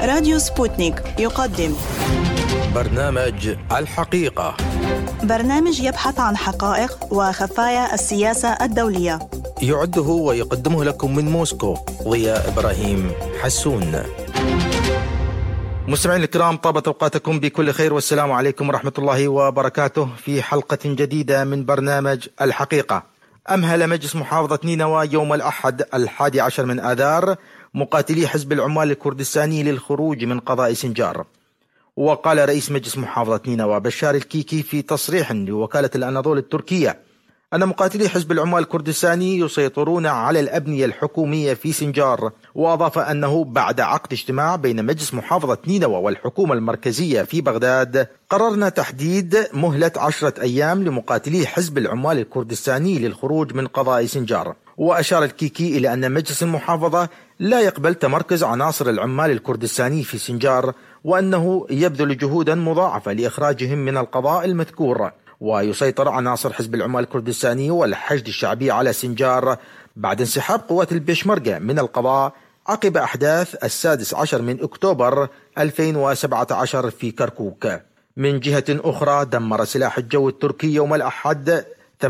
راديو سبوتنيك يقدم برنامج الحقيقة، برنامج يبحث عن حقائق وخفايا السياسة الدولية. يعده ويقدمه لكم من موسكو ضياء إبراهيم حسون. مستمعين الكرام، طابت أوقاتكم بكل خير والسلام عليكم ورحمة الله وبركاته. في حلقة جديدة من برنامج الحقيقة. أمهل مجلس محافظة نينوى يوم الأحد 11 من آذار مقاتلي حزب العمال الكردستاني للخروج من قضاء سنجار. وقال رئيس مجلس محافظة نينوى بشار الكيكي في تصريح لوكالة الأناضول التركية أن مقاتلي حزب العمال الكردستاني يسيطرون على الأبنية الحكومية في سنجار. وأضاف أنه بعد عقد اجتماع بين مجلس محافظة نينوى والحكومة المركزية في بغداد قررنا تحديد مهلة 10 أيام لمقاتلي حزب العمال الكردستاني للخروج من قضاء سنجار. وأشار الكيكي إلى أن مجلس المحافظة لا يقبل تمركز عناصر العمال الكردستاني في سنجار، وأنه يبذل جهودا مضاعفة لإخراجهم من القضاء المذكور. ويسيطر عناصر حزب العمال الكردستاني والحشد الشعبي على سنجار بعد انسحاب قوات البيشمركة من القضاء عقب أحداث 16 من أكتوبر 2017 في كركوك. من جهة أخرى، دمر سلاح الجو التركي يوم الأحد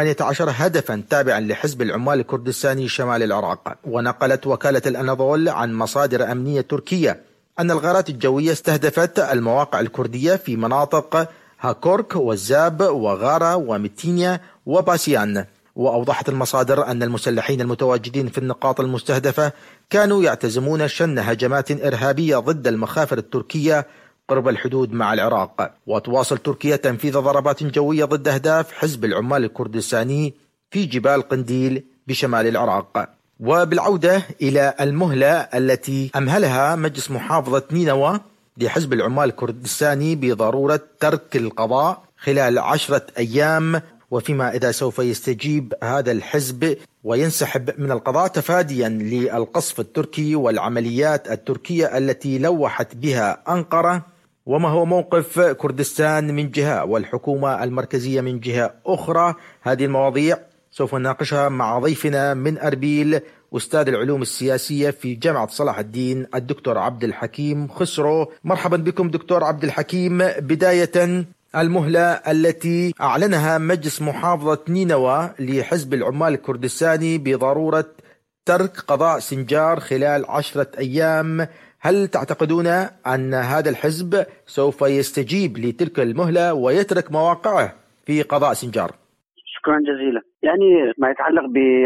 18 هدفا تابعا لحزب العمال الكردستاني شمال العراق. ونقلت وكالة الأناضول عن مصادر أمنية تركية أن الغارات الجوية استهدفت المواقع الكردية في مناطق هاكورك والزاب وغارة ومتينيا وباسيان. وأوضحت المصادر أن المسلحين المتواجدين في النقاط المستهدفة كانوا يعتزمون شن هجمات إرهابية ضد المخافر التركية قرب الحدود مع العراق. وتواصل تركيا تنفيذ ضربات جوية ضد أهداف حزب العمال الكردستاني في جبال قنديل بشمال العراق. وبالعودة إلى المهلة التي أمهلها مجلس محافظة نينوى لحزب العمال الكردستاني بضرورة ترك القضاء خلال 10 أيام، وفيما إذا سوف يستجيب هذا الحزب وينسحب من القضاء تفاديا للقصف التركي والعمليات التركية التي لوحت بها أنقرة. وما هو موقف كردستان من جهة والحكومة المركزية من جهة أخرى؟ هذه المواضيع سوف نناقشها مع ضيفنا من أربيل، أستاذ العلوم السياسية في جامعة صلاح الدين، الدكتور عبد الحكيم خسرو. مرحبا بكم دكتور عبد الحكيم. بداية، المهلة التي أعلنها مجلس محافظة نينوى لحزب العمال الكردستاني بضرورة ترك قضاء سنجار خلال 10 أيام، هل تعتقدون أن هذا الحزب سوف يستجيب لتلك المهلة ويترك مواقعه في قضاء سنجار؟ شكرا جزيلا. يعني ما يتعلق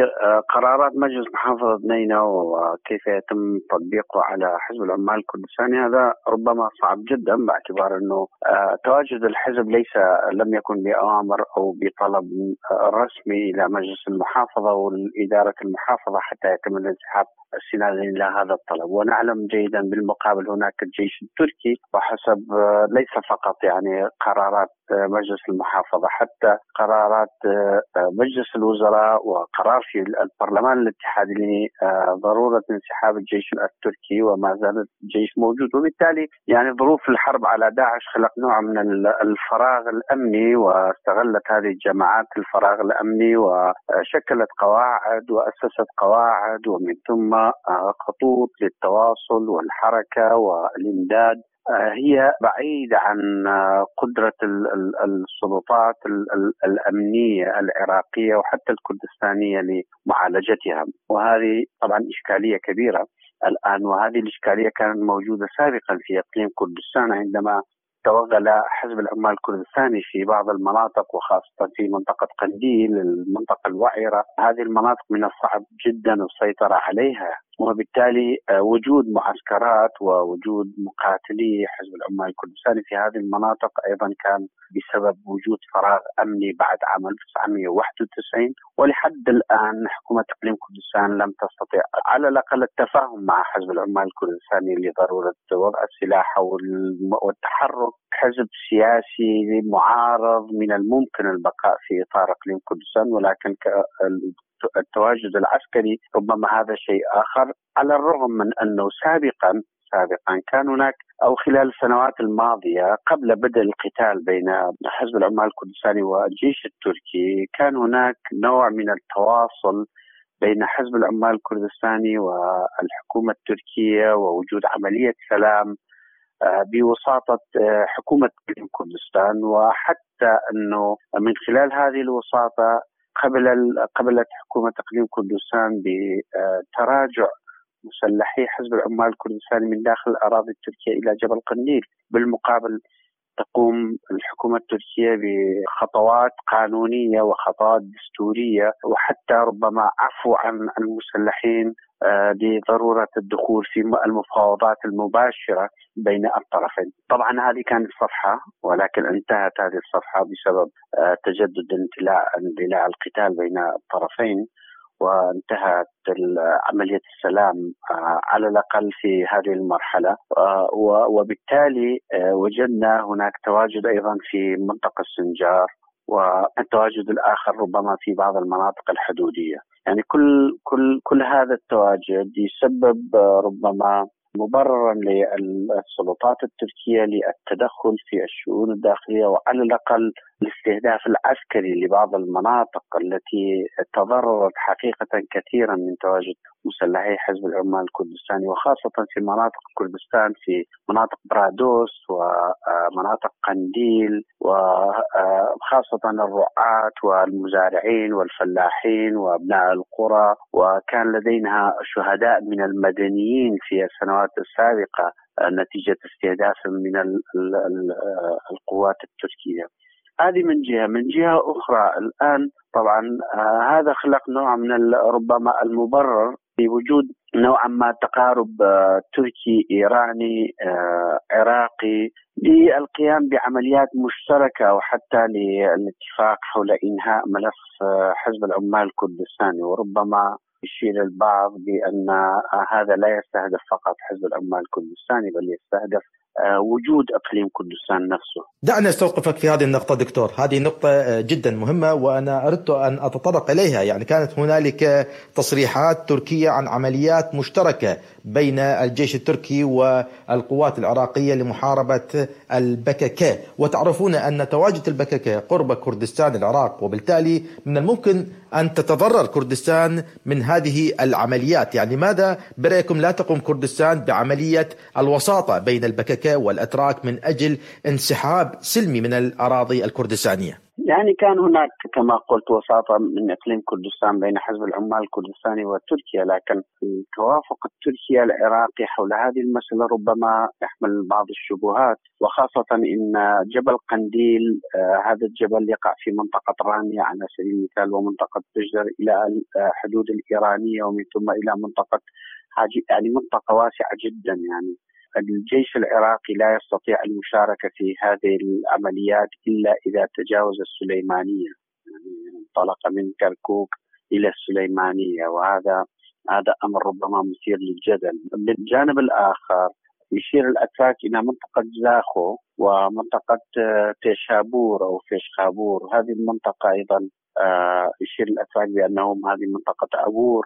بقرارات مجلس محافظة نينوى وكيف يتم تطبيقه على حزب العمال الكردستاني، هذا ربما صعب جدا باعتبار أنه تواجد الحزب لم يكن بأوامر أو بطلب رسمي إلى مجلس المحافظة والإدارة المحافظة حتى يتم الانسحاب استنادا إلى هذا الطلب. ونعلم جيدا بالمقابل هناك الجيش التركي، وحسب ليس فقط يعني قرارات مجلس المحافظة، حتى قرارات مجلس الوزراء وقرار في البرلمان الاتحادي لضرورة انسحاب الجيش التركي، وما زال الجيش موجود. وبالتالي يعني ظروف الحرب على داعش خلق نوع من الفراغ الأمني، واستغلت هذه الجماعات الفراغ الأمني وشكلت قواعد وأسست قواعد ومن ثم خطوط للتواصل والحركة والإمداد هي بعيدة عن قدرة السلطات الأمنية العراقية وحتى الكردستانية لمعالجتها. وهذه طبعا إشكالية كبيرة الآن، وهذه الإشكالية كانت موجودة سابقا في إقليم كردستان عندما توغل حزب العمال الكردستاني في بعض المناطق، وخاصة في منطقة قنديل، المنطقة الوعرة. هذه المناطق من الصعب جدا السيطرة عليها، وبالتالي وجود معسكرات ووجود مقاتلي حزب العمال الكردستاني في هذه المناطق أيضا كان بسبب وجود فراغ أمني بعد عام 1991. ولحد الآن حكومة إقليم كردستان لم تستطيع على الأقل التفاهم مع حزب العمال الكردستاني لضرورة وضع السلاح والتحرك. حزب سياسي معارض من الممكن البقاء في إطار إقليم كردستان، ولكن التواجد العسكري ربما هذا شيء آخر. على الرغم من أنه سابقا كان هناك أو خلال السنوات الماضية قبل بدء القتال بين حزب العمال الكردستاني والجيش التركي، كان هناك نوع من التواصل بين حزب العمال الكردستاني والحكومة التركية، ووجود عملية سلام بوساطة حكومة كردستان، وحتى أنه من خلال هذه الوساطة قبلت حكومة إقليم كردستان بتراجع مسلحي حزب العمال الكردستاني من داخل الأراضي التركية إلى جبل قنديل. بالمقابل تقوم الحكومة التركية بخطوات قانونية وخطوات دستورية، وحتى ربما عفو عن المسلحين لضرورة الدخول في المفاوضات المباشرة بين الطرفين. طبعا هذه كانت صفحة، ولكن انتهت هذه الصفحة بسبب تجدد اندلاع القتال بين الطرفين، وانتهت عملية السلام على الأقل في هذه المرحلة. وبالتالي وجدنا هناك تواجد أيضا في منطقة السنجار، والتواجد الآخر ربما في بعض المناطق الحدودية. يعني كل هذا التواجد يسبب ربما مبررا للسلطات التركية للتدخل في الشؤون الداخلية، وعلى الأقل الاستهداف العسكري لبعض المناطق التي تضررت حقيقة كثيرا من تواجد مسلحي حزب العمال الكردستاني، وخاصة في مناطق كردستان، في مناطق برادوس ومناطق قنديل، وخاصة الرعاة والمزارعين والفلاحين وأبناء القرى. وكان لدينا شهداء من المدنيين في السنوات السابقة نتيجة استهداف من القوات التركية. هذه من جهة أخرى الآن طبعا هذا خلق نوع من ربما المبرر بوجود نوعا ما تقارب تركي إيراني عراقي للقيام بعمليات مشتركة، وحتى للاتفاق حول إنهاء ملف حزب العمال الكردستاني. وربما يشير البعض بأن هذا لا يستهدف فقط حزب العمال الكردستاني، بل يستهدف وجود إقليم كردستان نفسه. دعني أستوقفك في هذه النقطة دكتور، هذه نقطة جدا مهمة وأنا أردت أن أتطرق إليها. يعني كانت هنالك تصريحات تركية عن عمليات مشتركة بين الجيش التركي والقوات العراقية لمحاربة البكك، وتعرفون أن تواجد البكك قرب كردستان العراق، وبالتالي من الممكن أن تتضرر كردستان من هذه العمليات. يعني ماذا برأيكم لا تقوم كردستان بعملية الوساطة بين البكك والأتراك من أجل انسحاب سلمي من الأراضي الكردستانية؟ يعني كان هناك كما قلت وساطة من إقليم كردستان بين حزب العمال الكردستاني وتركيا، لكن التوافق التركي العراقي حول هذه المسألة ربما يحمل بعض الشبهات، وخاصة إن جبل قنديل هذا الجبل يقع في منطقة رامية على سبيل المثال، ومنطقة تجدر إلى الحدود الإيرانية، ومن ثم إلى منطقة يعني منطقة واسعة جدا. يعني الجيش العراقي لا يستطيع المشاركة في هذه العمليات إلا إذا تجاوز السليمانية، يعني انطلق من كركوك إلى السليمانية، وهذا أمر ربما مثير للجدل. بالجانب الآخر يشير الأتراك إلى منطقة زاخو ومنطقة تيشابور أو فيشخابور. هذه المنطقة أيضا يشير الأتراك بأنهم هذه منطقة عبور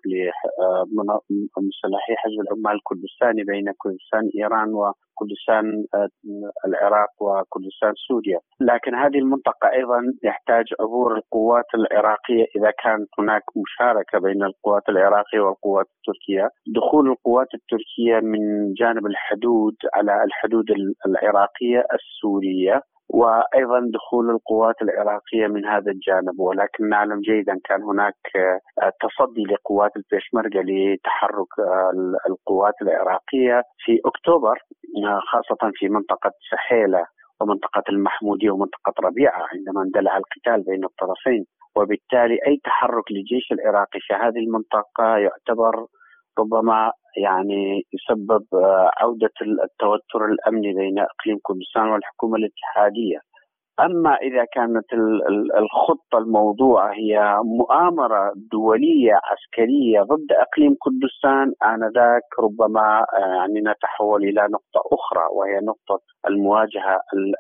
لمسلحي حزب العمال الكردستاني بين كردستان إيران وكردستان العراق وكردستان سوريا. لكن هذه المنطقة أيضا يحتاج عبور القوات العراقية إذا كانت هناك مشاركة بين القوات العراقية والقوات التركية. دخول القوات التركية من جانب الحدود على الحدود العراقية السورية، وأيضا دخول القوات العراقية من هذا الجانب. ولكن نعلم جيدا كان هناك تصدي لقوات البيشمركة لتحرك القوات العراقية في أكتوبر، خاصة في منطقة سحيلة ومنطقة المحمودية ومنطقة ربيعة عندما اندلع القتال بين الطرفين. وبالتالي أي تحرك للجيش العراقي في هذه المنطقة يعتبر ربما يعني يسبب عودة التوتر الأمني بين إقليم كردستان والحكومة الاتحادية. أما إذا كانت الخطة الموضوعة هي مؤامرة دولية عسكرية ضد إقليم كردستان، آنذاك ربما يعني نتحول إلى نقطة أخرى، وهي نقطة المواجهة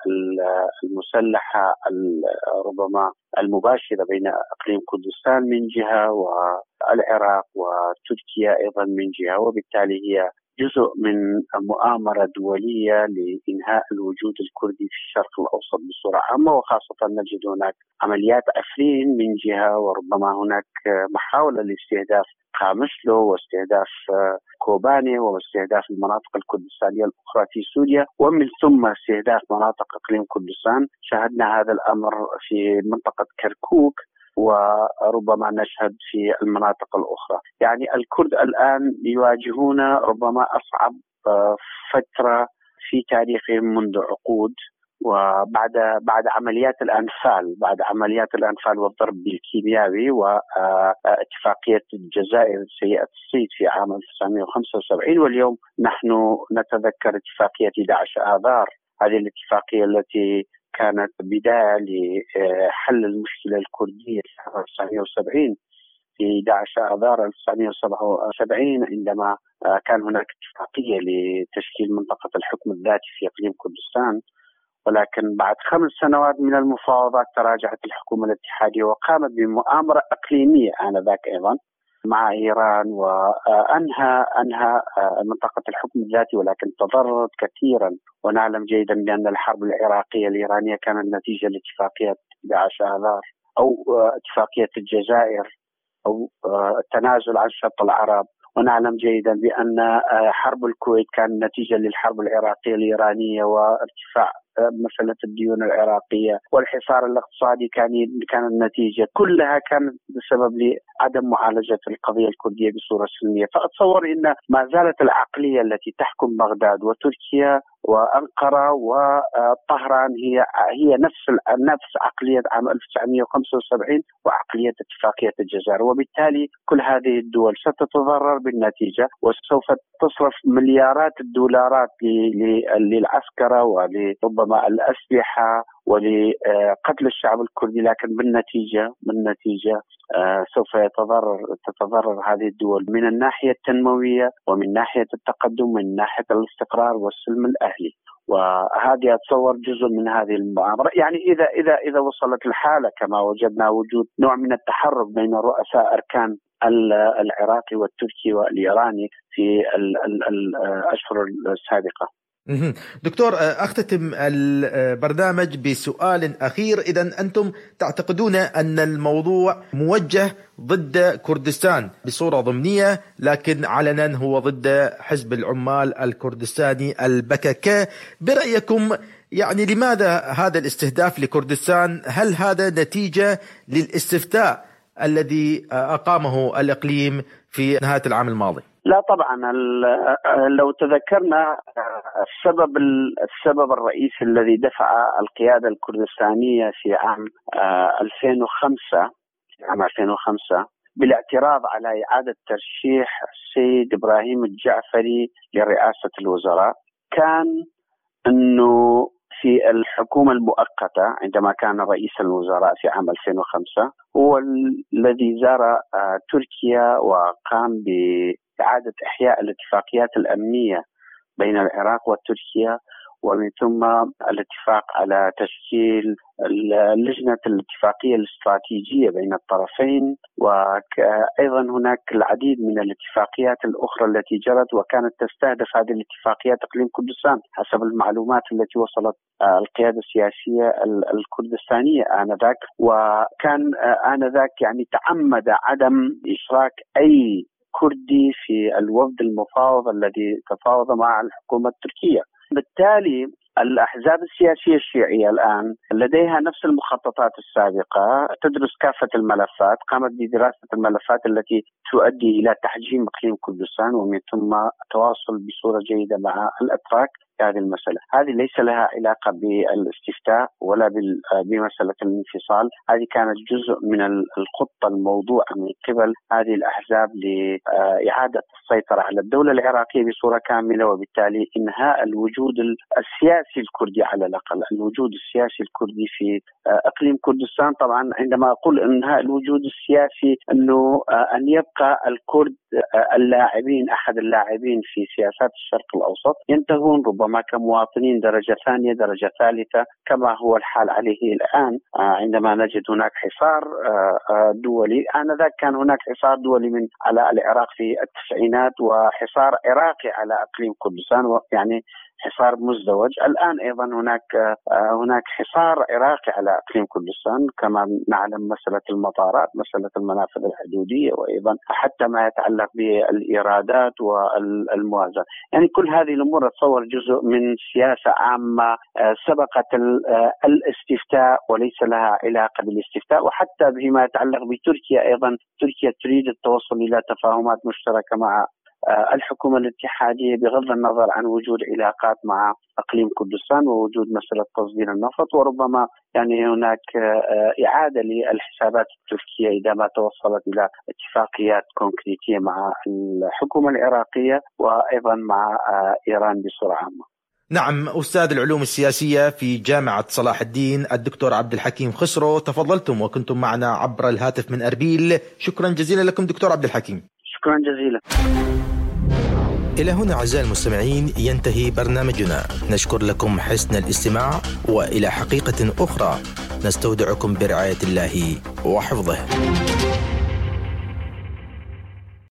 المسلحة ربما المباشرة بين إقليم كردستان من جهة والعراق وتركيا أيضا من جهة، وبالتالي هي جزء من مؤامرة دولية لإنهاء الوجود الكردي في الشرق الأوسط بصورة عامة، وخاصة نجد هناك عمليات أفرين من جهة، وربما هناك محاولة لاستهداف قامشلو واستهداف كوباني واستهداف المناطق الكردستانية الأخرى في سوريا، ومن ثم استهداف مناطق إقليم كردستان. شاهدنا هذا الأمر في منطقة كركوك، وربما نشهد في المناطق الأخرى. يعني الكرد الآن يواجهون ربما أصعب فترة في تاريخهم منذ عقود، وبعد عمليات الأنفال والضرب بالكيميائي واتفاقية الجزائر سيئة الصيت في عام 1975، واليوم نحن نتذكر اتفاقية 11 آذار. هذه الاتفاقية التي كانت بداية لحل المشكلة الكردية في عام 1970 في 11 آذار 1977، عندما كان هناك اتفاقية لتشكيل منطقة الحكم الذاتي في إقليم كردستان. ولكن بعد 5 سنوات من المفاوضات تراجعت الحكومة الاتحادية وقامت بمؤامرة إقليمية آنذاك أيضا مع إيران، وأنهى منطقة الحكم الذاتي، ولكن تضررت كثيرا. ونعلم جيدا بأن الحرب العراقية الإيرانية كانت نتيجة لاتفاقية 11 آذار أو اتفاقية الجزائر أو التنازل عن شط العرب. ونعلم جيدا بأن حرب الكويت كان نتيجة للحرب العراقية الإيرانية وارتفاع مسألة الديون العراقية، والحصار الاقتصادي كان النتيجة. كلها كانت بسبب لعدم معالجة القضية الكردية بصورة سلمية. فأتصور أن ما زالت العقلية التي تحكم بغداد وتركيا وأنقرة وطهران هي نفس عقلية عام 1975 وعقلية اتفاقية الجزائر، وبالتالي كل هذه الدول ستتضرر بالنتيجة، وسوف تصرف مليارات الدولارات للعسكرة ولربما الأسلحة ولقتل الشعب الكردي، لكن بالنتيجة سوف تتضرر هذه الدول من الناحية التنموية ومن ناحية التقدم ومن ناحية الاستقرار والسلم الأهلي. وهذه أتصور جزء من هذه المؤامرة. يعني إذا وصلت الحالة كما وجدنا وجود نوع من التحرك بين رؤساء أركان العراقي والتركي والإيراني في الأشهر السابقة. دكتور، أختتم البرنامج بسؤال أخير. إذن أنتم تعتقدون أن الموضوع موجه ضد كردستان بصورة ضمنية، لكن علنا هو ضد حزب العمال الكردستاني البكك. برأيكم يعني لماذا هذا الاستهداف لكردستان؟ هل هذا نتيجة للاستفتاء الذي أقامه الإقليم في نهاية العام الماضي؟ لا طبعا. لو تذكرنا السبب الرئيسي الذي دفع القيادة الكردستانية في عام 2005 بالاعتراض على إعادة ترشيح السيد إبراهيم الجعفري لرئاسة الوزراء كان أنه في الحكومة المؤقتة عندما كان رئيس الوزراء في عام 2005 هو الذي زار تركيا وقام بإعادة إحياء الاتفاقيات الأمنية بين العراق وتركيا، ومن ثم الاتفاق على تشكيل اللجنة الاتفاقية الاستراتيجية بين الطرفين. وأيضا هناك العديد من الاتفاقيات الأخرى التي جرت وكانت تستهدف هذه الاتفاقيات إقليم كردستان حسب المعلومات التي وصلت القيادة السياسية الكردستانية آنذاك. وكان آنذاك يعني تعمد عدم إشراك أي كردي في الوفد المفاوض الذي تفاوض مع الحكومة التركية. بالتالي الأحزاب السياسية الشيعية الآن لديها نفس المخططات السابقة، تدرس كافة الملفات، قامت بدراسة الملفات التي تؤدي إلى تحجيم إقليم كردستان ومن ثم التواصل بصورة جيدة مع الأتراك في هذه المسألة. هذه ليس لها علاقة بالاستفتاء ولا بمسألة الانفصال. هذه كانت جزء من الخطة الموضوعة من قبل هذه الأحزاب لإعادة السيطرة على الدولة العراقية بصورة كاملة، وبالتالي إنهاء الوجود السياسي الكردي، على الأقل الوجود السياسي الكردي في إقليم كردستان. طبعا عندما أقول إنهاء الوجود السياسي أنه أن يبقى الكرد اللاعبين، أحد اللاعبين في سياسات الشرق الأوسط، ينتهون ربما ربما كمواطنين درجة ثانية درجة ثالثة كما هو الحال عليه الآن. عندما نجد هناك حصار دولي، آنذاك كان هناك حصار دولي على العراق في التسعينات وحصار عراقي على إقليم كردستان، يعني حصار مزدوج. الآن أيضا هناك حصار عراقي على إقليم كردستان، كما نعلم مسألة المطارات، مسألة المنافذ الحدودية، وأيضا حتى ما يتعلق بالإيرادات والموازنة. يعني كل هذه الأمور أتصور جزء من سياسة عامة سبقت الاستفتاء وليس لها علاقة بالاستفتاء. وحتى بما يتعلق بتركيا أيضا، تركيا تريد التوصل إلى تفاهمات مشتركة مع الحكومة الاتحادية بغض النظر عن وجود علاقات مع إقليم كردستان ووجود مسألة تصدير النفط، وربما يعني هناك إعادة للحسابات التركية إذا ما توصلت إلى اتفاقيات كونكريتية مع الحكومة العراقية وأيضا مع إيران بصورة عامة. نعم، أستاذ العلوم السياسية في جامعة صلاح الدين الدكتور عبد الحكيم خسرو، تفضلتم وكنتم معنا عبر الهاتف من أربيل. شكرا جزيلا لكم دكتور عبد الحكيم. شكرا جزيلا. إلى هنا أعزائي المستمعين ينتهي برنامجنا، نشكر لكم حسن الاستماع، وإلى حقيقة أخرى نستودعكم برعاية الله وحفظه.